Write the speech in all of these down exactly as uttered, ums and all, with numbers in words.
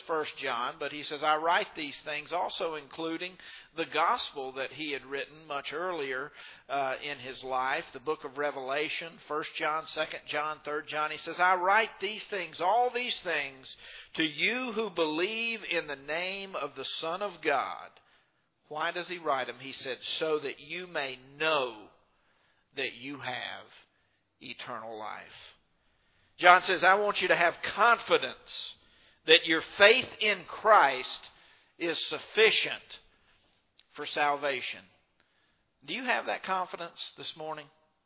First John, but he says, I write these things also including the gospel that he had written much earlier uh, in his life, the book of Revelation, First John, Second John, Third John. He says, I write these things, all these things, to you who believe in the name of the Son of God. Why does he write them? He said, so that you may know that you have eternal life. John says, I want you to have confidence that your faith in Christ is sufficient for salvation. Do you have that confidence this morning?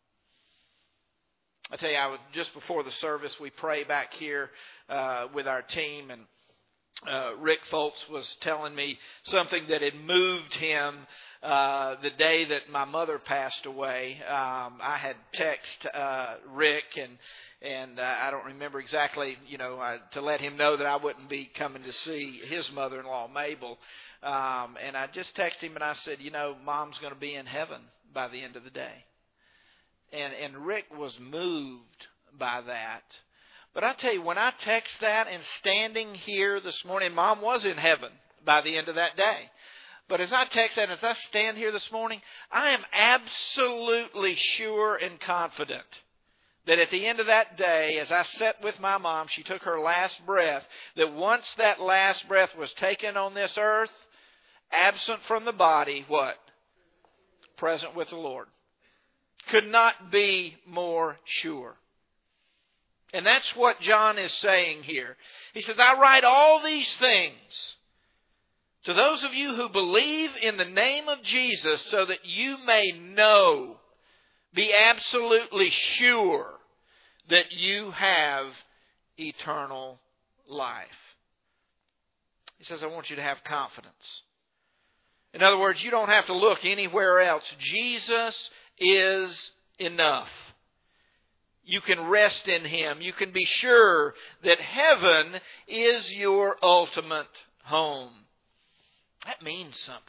I tell you, I was, just before the service, we pray back here uh, with our team, and uh, Rick Foltz was telling me something that had moved him uh, the day that my mother passed away. Um, I had texted uh, Rick and And uh, I don't remember exactly, you know, uh, to let him know that I wouldn't be coming to see his mother-in-law, Mabel. Um, and I just texted him and I said, you know, Mom's going to be in heaven by the end of the day. And and Rick was moved by that. But I tell you, when I text that and standing here this morning, Mom was in heaven by the end of that day. But as I text that, as I stand here this morning, I am absolutely sure and confident that at the end of that day, as I sat with my mom, she took her last breath, that once that last breath was taken on this earth, absent from the body, what? Present with the Lord. Could not be more sure. And that's what John is saying here. He says, I write all these things to those of you who believe in the name of Jesus so that you may know, be absolutely sure that you have eternal life. He says, I want you to have confidence. In other words, you don't have to look anywhere else. Jesus is enough. You can rest in Him. You can be sure that heaven is your ultimate home. That means something.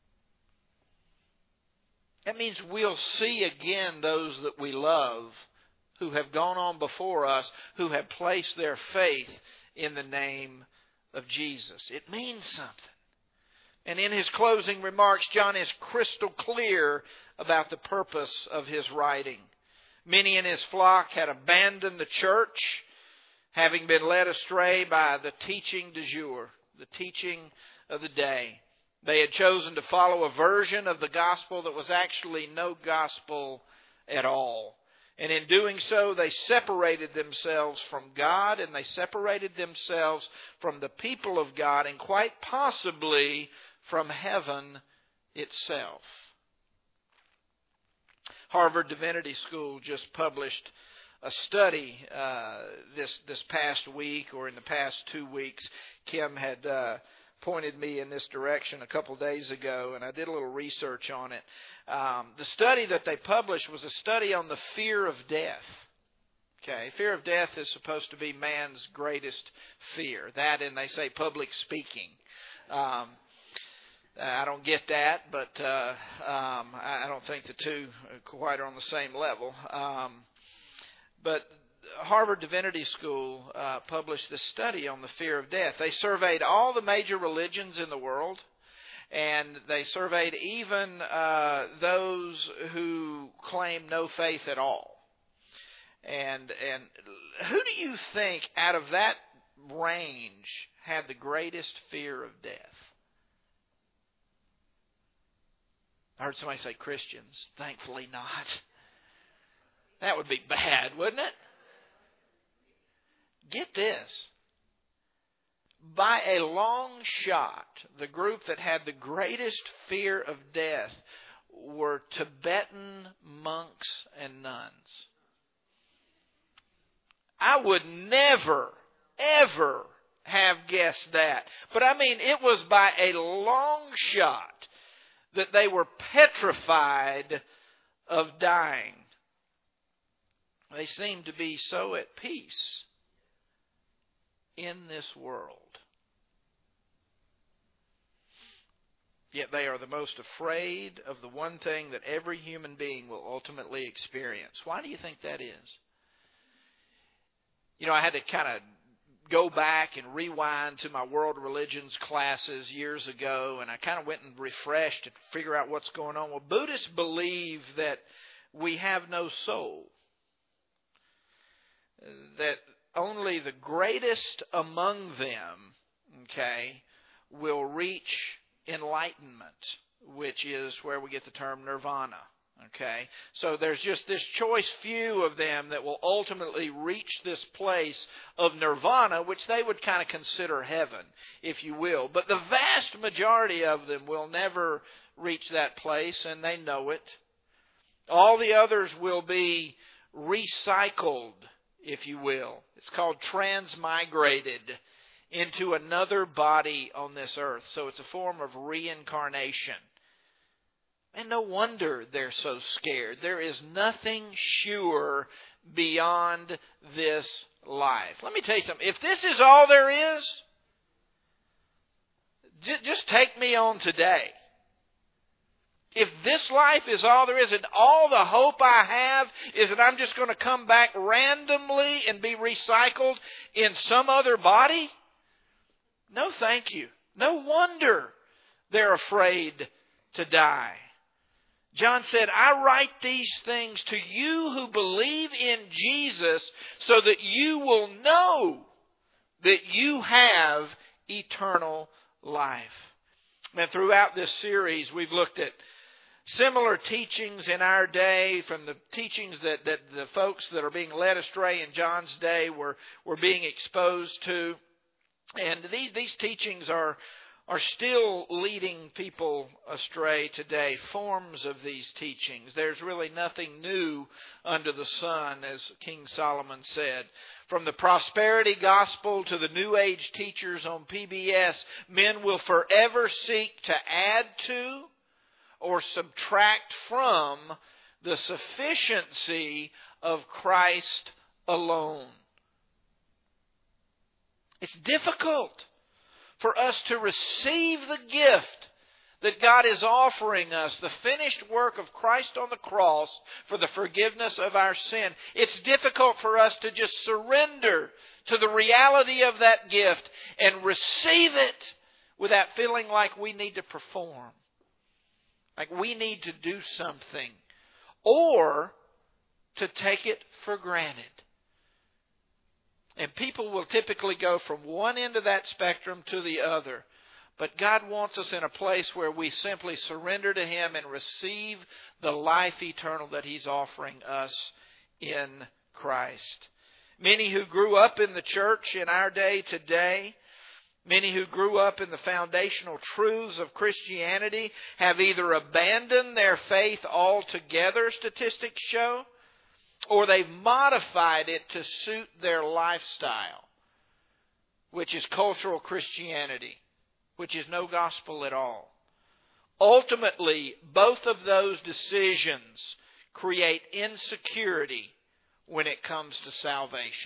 That means we'll see again those that we love who have gone on before us, who have placed their faith in the name of Jesus. It means something. And in his closing remarks, John is crystal clear about the purpose of his writing. Many in his flock had abandoned the church, having been led astray by the teaching du jour, the teaching of the day. They had chosen to follow a version of the gospel that was actually no gospel at all. And in doing so, they separated themselves from God, and they separated themselves from the people of God, and quite possibly from heaven itself. Harvard Divinity School just published a study uh, this this past week, or in the past two weeks. Kim had uh, pointed me in this direction a couple days ago, and I did a little research on it. Um, the study that they published was a study on the fear of death. Okay, fear of death is supposed to be man's greatest fear. That, and they say public speaking. Um, I don't get that, but uh, um, I don't think the two quite are on the same level. Um, but Harvard Divinity School uh, published this study on the fear of death. They surveyed all the major religions in the world, and they surveyed even uh, those who claim no faith at all. And and who do you think out of that range had the greatest fear of death? I heard somebody say Christians. Thankfully not. That would be bad, wouldn't it? Get this. By a long shot, the group that had the greatest fear of death were Tibetan monks and nuns. I would never, ever have guessed that. But I mean, it was by a long shot that they were petrified of dying. They seemed to be so at peace in this world. Yet they are the most afraid of the one thing that every human being will ultimately experience. Why do you think that is? You know, I had to kind of go back and rewind to my world religions classes years ago, and I kind of went and refreshed to figure out what's going on. Well, Buddhists believe that we have no soul, that only the greatest among them, okay, will reach enlightenment, which is where we get the term nirvana. Okay, so there's just this choice few of them that will ultimately reach this place of nirvana, which they would kind of consider heaven, if you will. But the vast majority of them will never reach that place, and they know it. All the others will be recycled, if you will. It's called transmigrated into another body on this earth. So it's a form of reincarnation. And no wonder they're so scared. There is nothing sure beyond this life. Let me tell you something. If this is all there is, just take me on today. If this life is all there is and all the hope I have is that I'm just going to come back randomly and be recycled in some other body, no thank you. No wonder they're afraid to die. John said, I write these things to you who believe in Jesus so that you will know that you have eternal life. And throughout this series, we've looked at similar teachings in our day, from the teachings that, that the folks that are being led astray in John's day were, were being exposed to. And these, these teachings are are still leading people astray today, forms of these teachings. There's really nothing new under the sun, as King Solomon said. From the prosperity gospel to the New Age teachers on P B S, men will forever seek to add to or subtract from the sufficiency of Christ alone. It's difficult for us to receive the gift that God is offering us, the finished work of Christ on the cross for the forgiveness of our sin. It's difficult for us to just surrender to the reality of that gift and receive it without feeling like we need to perform, like we need to do something, or to take it for granted. And people will typically go from one end of that spectrum to the other. But God wants us in a place where we simply surrender to Him and receive the life eternal that He's offering us in Christ. Many who grew up in the church in our day today, many who grew up in the foundational truths of Christianity, have either abandoned their faith altogether, statistics show, or they've modified it to suit their lifestyle, which is cultural Christianity, which is no gospel at all. Ultimately, both of those decisions create insecurity when it comes to salvation.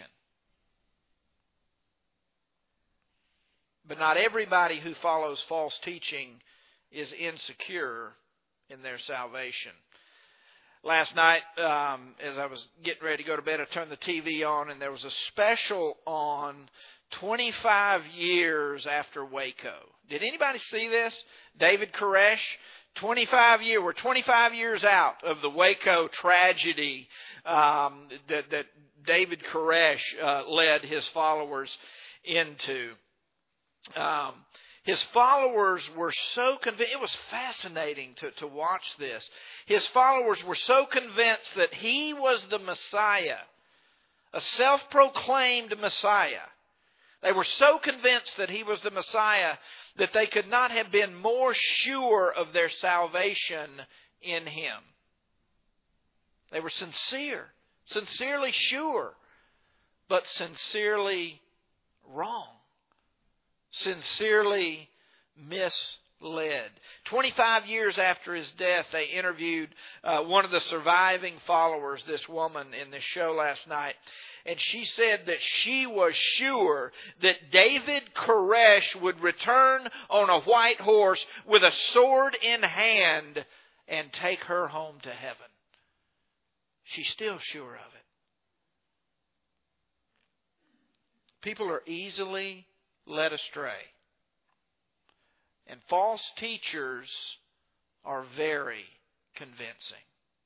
But not everybody who follows false teaching is insecure in their salvation. Last night, um, as I was getting ready to go to bed, I turned the T V on, and there was a special on twenty-five years after Waco. Did anybody see this? David Koresh, twenty-five years. We're twenty-five years out of the Waco tragedy um, that, that David Koresh uh, led his followers into. Um, His followers were so convinced. It was fascinating to, to watch this. His followers were so convinced that he was the Messiah, a self-proclaimed Messiah. They were so convinced that he was the Messiah that they could not have been more sure of their salvation in him. They were sincere, sincerely sure, but sincerely wrong. Sincerely misled. twenty-five years after his death, they interviewed uh, one of the surviving followers, this woman in this show last night. And she said that she was sure that David Koresh would return on a white horse with a sword in hand and take her home to heaven. She's still sure of it. People are easily led astray. And false teachers are very convincing.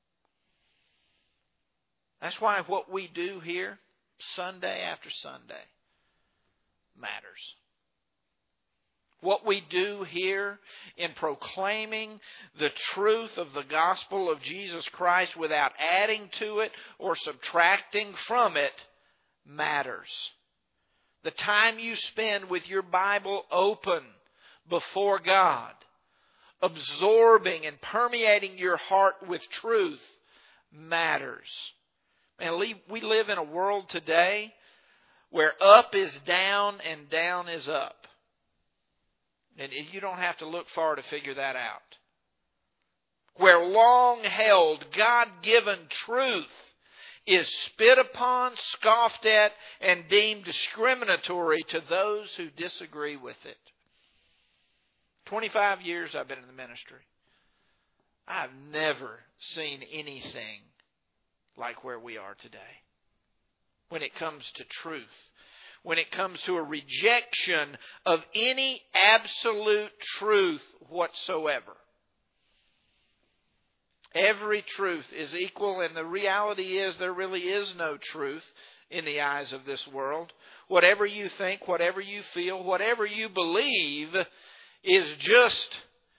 That's why what we do here, Sunday after Sunday, matters. What we do here in proclaiming the truth of the gospel of Jesus Christ without adding to it or subtracting from it matters. The time you spend with your Bible open before God, absorbing and permeating your heart with truth, matters. And we live in a world today where up is down and down is up. And you don't have to look far to figure that out. Where long-held, God-given truth is spit upon, scoffed at, and deemed discriminatory to those who disagree with it. twenty-five years I've been in the ministry. I've never seen anything like where we are today when it comes to truth. When it comes to a rejection of any absolute truth whatsoever. Every truth is equal, and the reality is there really is no truth in the eyes of this world. Whatever you think, whatever you feel, whatever you believe is just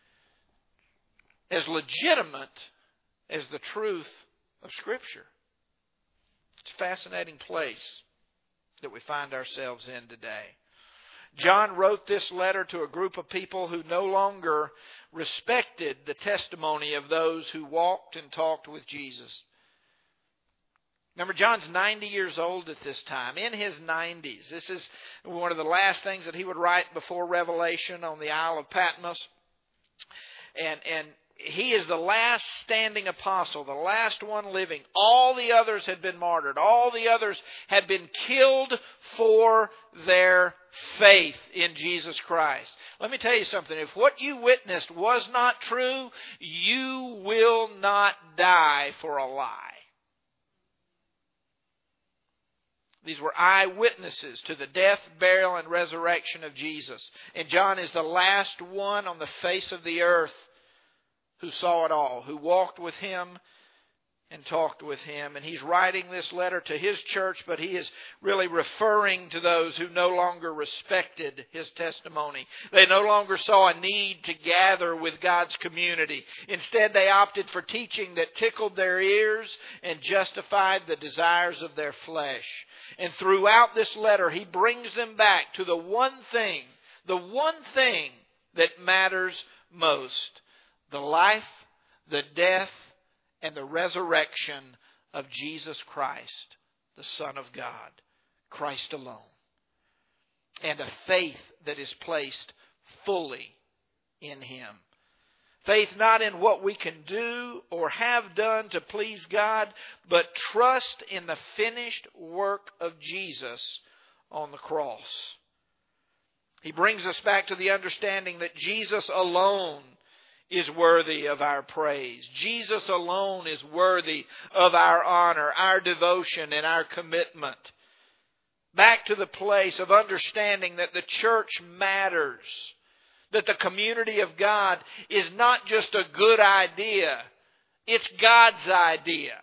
as legitimate as the truth of Scripture. It's a fascinating place that we find ourselves in today. John wrote this letter to a group of people who no longer respected the testimony of those who walked and talked with Jesus. Remember, John's ninety years old at this time. In his nineties. This is one of the last things that he would write before Revelation on the Isle of Patmos. And, and he is the last standing apostle, the last one living. All the others had been martyred. All the others had been killed for their faith in Jesus Christ. Let me tell you something. If what you witnessed was not true, you will not die for a lie. These were eyewitnesses to the death, burial, and resurrection of Jesus. And John is the last one on the face of the earth who saw it all, who walked with Him and talked with Him. And he's writing this letter to his church, but he is really referring to those who no longer respected his testimony. They no longer saw a need to gather with God's community. Instead, they opted for teaching that tickled their ears and justified the desires of their flesh. And throughout this letter, he brings them back to the one thing, the one thing that matters most. The life, the death, and the resurrection of Jesus Christ, the Son of God, Christ alone. And a faith that is placed fully in Him. Faith not in what we can do or have done to please God, but trust in the finished work of Jesus on the cross. He brings us back to the understanding that Jesus alone is worthy of our praise. Jesus alone is worthy of our honor, our devotion, and our commitment. Back to the place of understanding that the church matters. That the community of God is not just a good idea. It's God's idea.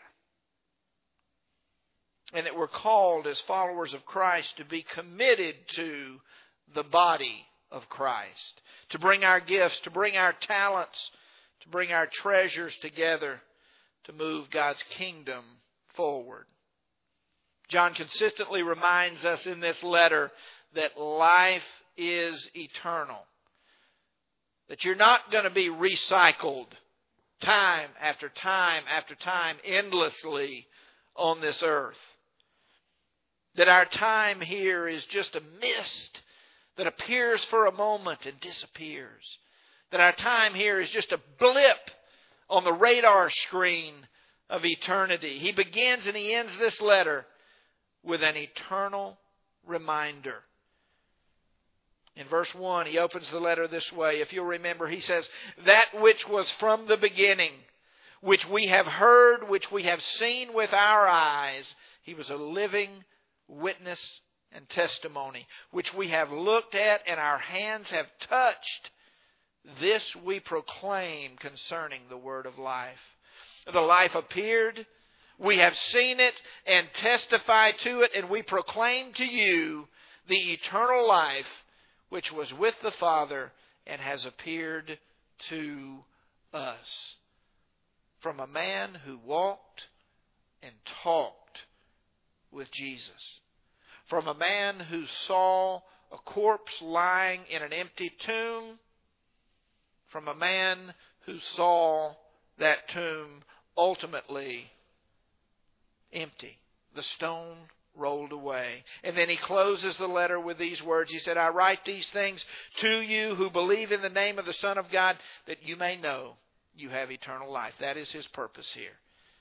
And that we're called as followers of Christ to be committed to the body of Christ. To bring our gifts, to bring our talents, to bring our treasures together to move God's kingdom forward. John consistently reminds us in this letter that life is eternal. That you're not going to be recycled time after time after time endlessly on this earth. That our time here is just a mist that appears for a moment and disappears. That our time here is just a blip on the radar screen of eternity. He begins and he ends this letter with an eternal reminder. In verse one, he opens the letter this way. If you'll remember, he says, "That which was from the beginning, which we have heard, which we have seen with our eyes." He was a living witness and testimony, which we have looked at and our hands have touched, this we proclaim concerning the word of life. The life appeared, we have seen it and testify to it, and we proclaim to you the eternal life which was with the Father and has appeared to us. From a man who walked and talked with Jesus. From a man who saw a corpse lying in an empty tomb. From a man who saw that tomb ultimately empty. The stone rolled away. And then he closes the letter with these words. He said, I write these things to you who believe in the name of the Son of God, that you may know you have eternal life. That is his purpose here.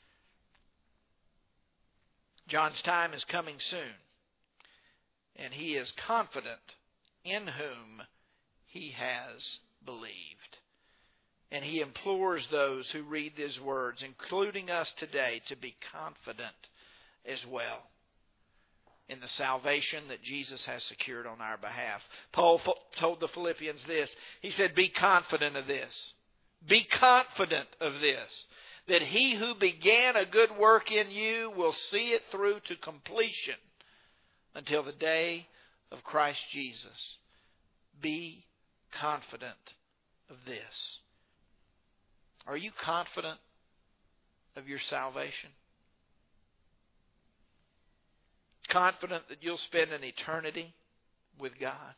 John's time is coming soon. And he is confident in whom he has believed. And he implores those who read these words, including us today, to be confident as well in the salvation that Jesus has secured on our behalf. Paul told the Philippians this. He said, be confident of this. Be confident of this, that he who began a good work in you will see it through to completion until the day of Christ Jesus. Be confident of this. Are you confident of your salvation? Confident that you'll spend an eternity with God?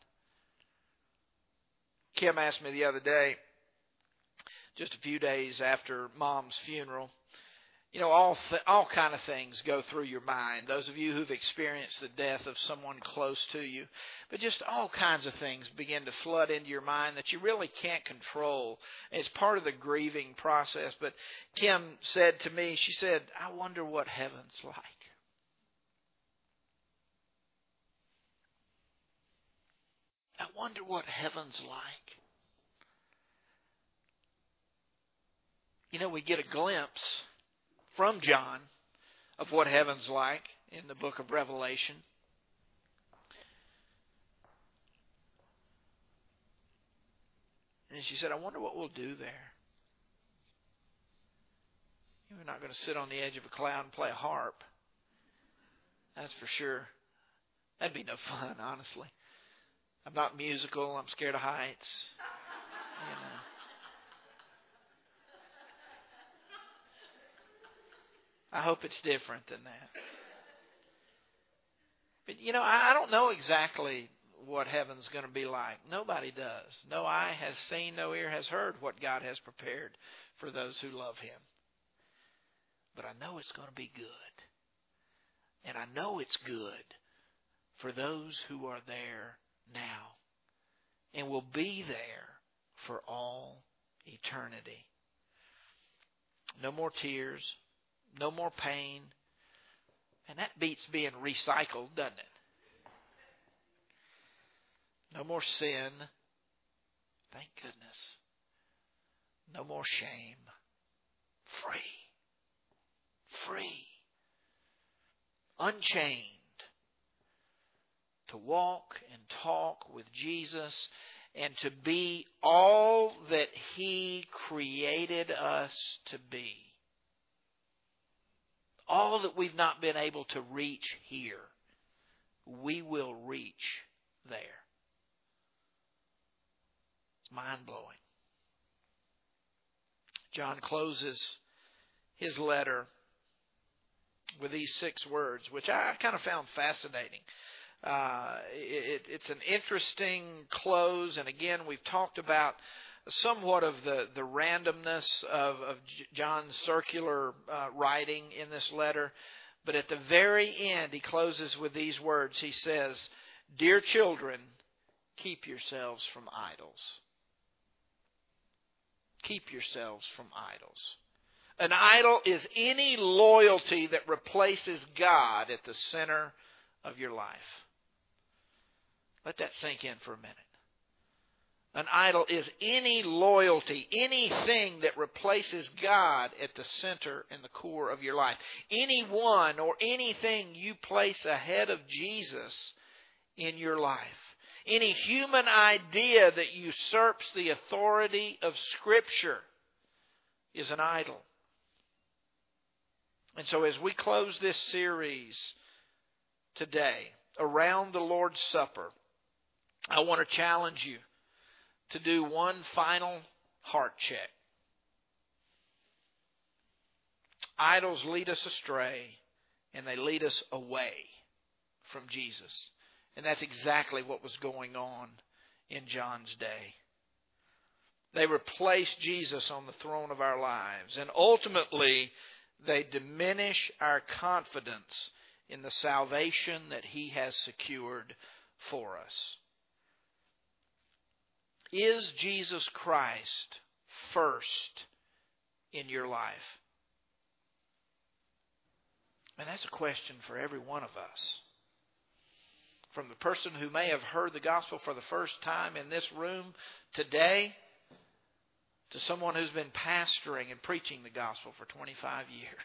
Kim asked me the other day, just a few days after Mom's funeral, you know, all th- all kind of things go through your mind. Those of you who've experienced the death of someone close to you, but just all kinds of things begin to flood into your mind that you really can't control. It's part of the grieving process. But Kim said to me, she said, I wonder what heaven's like. I wonder what heaven's like. You know, we get a glimpse from John of what heaven's like in the book of Revelation. And she said, I wonder what we'll do there. We're not going to sit on the edge of a cloud and play a harp. That's for sure. That'd be no fun, honestly. I'm not musical. I'm scared of heights. You know. I hope it's different than that. But, you know, I don't know exactly what heaven's going to be like. Nobody does. No eye has seen, no ear has heard what God has prepared for those who love Him. But I know it's going to be good. And I know it's good for those who are there now and will be there for all eternity. No more tears. No more pain. And that beats being recycled, doesn't it? No more sin. Thank goodness. No more shame. Free. Free. Unchained. To walk and talk with Jesus and to be all that He created us to be. All that we've not been able to reach here, we will reach there. It's mind-blowing. John closes his letter with these six words, which I kind of found fascinating. Uh, it, it's an interesting close, and again, we've talked about somewhat of the, the randomness of, of John's circular uh, writing in this letter. But at the very end, he closes with these words. He says, Dear children, keep yourselves from idols. Keep yourselves from idols. An idol is any loyalty that replaces God at the center of your life. Let that sink in for a minute. An idol is any loyalty, anything that replaces God at the center and the core of your life. Anyone or anything you place ahead of Jesus in your life. Any human idea that usurps the authority of Scripture is an idol. And so as we close this series today around the Lord's Supper, I want to challenge you to do one final heart check. Idols lead us astray, and they lead us away from Jesus. And that's exactly what was going on in John's day. They replaced Jesus on the throne of our lives, and ultimately they diminish our confidence in the salvation that He has secured for us. Is Jesus Christ first in your life? And that's a question for every one of us. From the person who may have heard the gospel for the first time in this room today, to someone who's been pastoring and preaching the gospel for twenty-five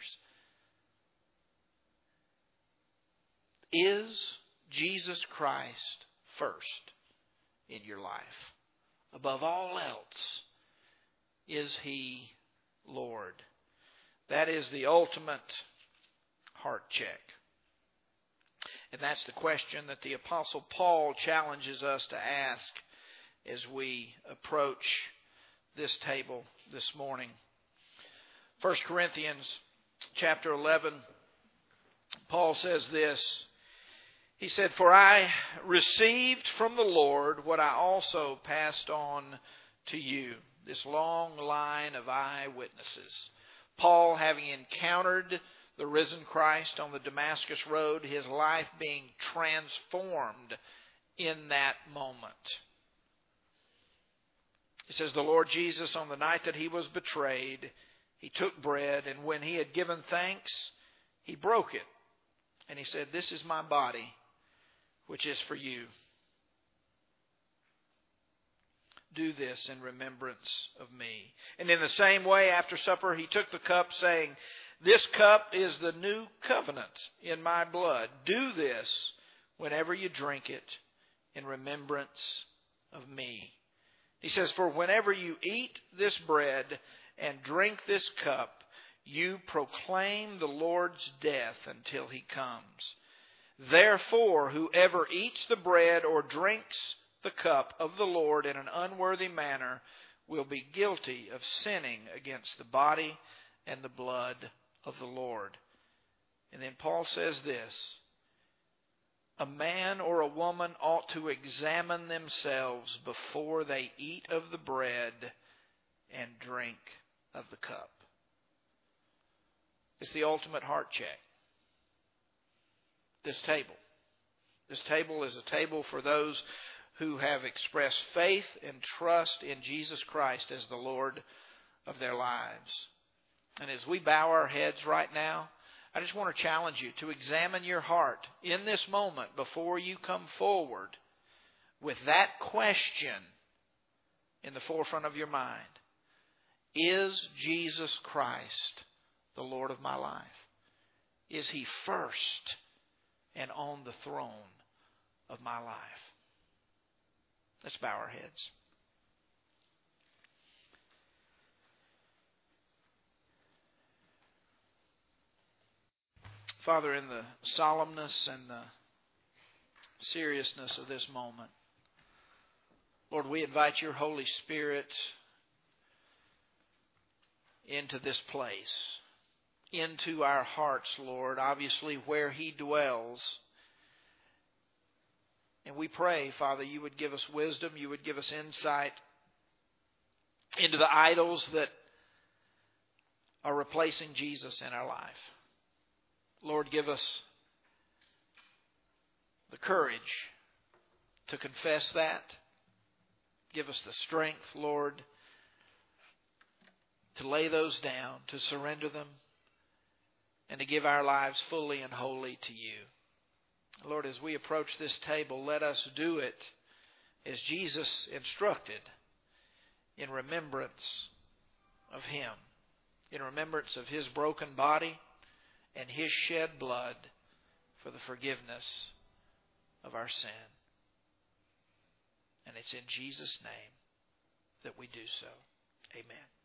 years. Is Jesus Christ first in your life? Above all else, is He Lord? That is the ultimate heart check. And that's the question that the Apostle Paul challenges us to ask as we approach this table this morning. First Corinthians chapter eleven, Paul says this. He said, "For I received from the Lord what I also passed on to you." This long line of eyewitnesses. Paul, having encountered the risen Christ on the Damascus road, his life being transformed in that moment. It says, "The Lord Jesus, on the night that He was betrayed, He took bread, and when He had given thanks, He broke it. And He said, 'This is my body, which is for you. Do this in remembrance of me.' And in the same way, after supper, He took the cup, saying, 'This cup is the new covenant in my blood. Do this whenever you drink it in remembrance of me.' He says, 'For whenever you eat this bread and drink this cup, you proclaim the Lord's death until He comes. Therefore, whoever eats the bread or drinks the cup of the Lord in an unworthy manner will be guilty of sinning against the body and the blood of the Lord.'" And then Paul says this, "A man or a woman ought to examine themselves before they eat of the bread and drink of the cup." It's the ultimate heart check. This table. This table is a table for those who have expressed faith and trust in Jesus Christ as the Lord of their lives. And as we bow our heads right now, I just want to challenge you to examine your heart in this moment before you come forward with that question in the forefront of your mind. Is Jesus Christ the Lord of my life? Is He first and on the throne of my life? Let's bow our heads. Father, in the solemnness and the seriousness of this moment, Lord, we invite Your Holy Spirit into this place, into our hearts, Lord, obviously where He dwells. And we pray, Father, You would give us wisdom, You would give us insight into the idols that are replacing Jesus in our life. Lord, give us the courage to confess that. Give us the strength, Lord, to lay those down, to surrender them, and to give our lives fully and wholly to You. Lord, as we approach this table, let us do it as Jesus instructed, in remembrance of Him, in remembrance of His broken body and His shed blood for the forgiveness of our sin. And it's in Jesus' name that we do so. Amen.